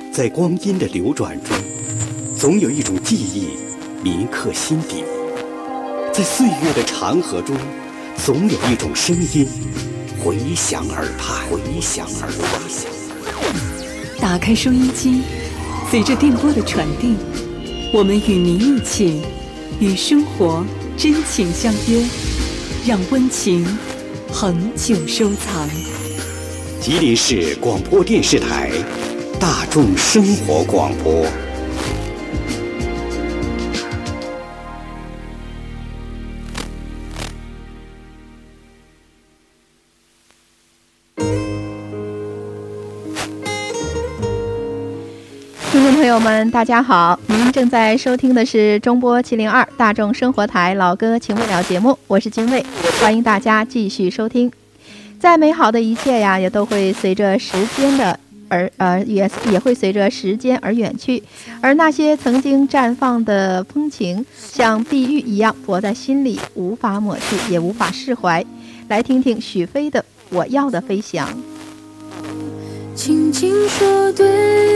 在光阴的流转中，总有一种记忆铭刻心底；在岁月的长河中，总有一种声音回响耳畔。 打开收音机，随着电波的传递，我们与您一起，与生活真情相约，让温情恒久收藏。 吉林市广播电视台大众生活广播。 听众朋友们大家好，您正在收听的是中波702大众生活台老歌情未了节目，我是金卫，欢迎大家继续收听。再美好的一切呀，也都会随着时间的也会随着时间而远去，而那些曾经绽放的风情，像碧玉一样泊在心里，无法抹去，也无法释怀。来听听许飞的《我要的飞翔》。 轻轻说对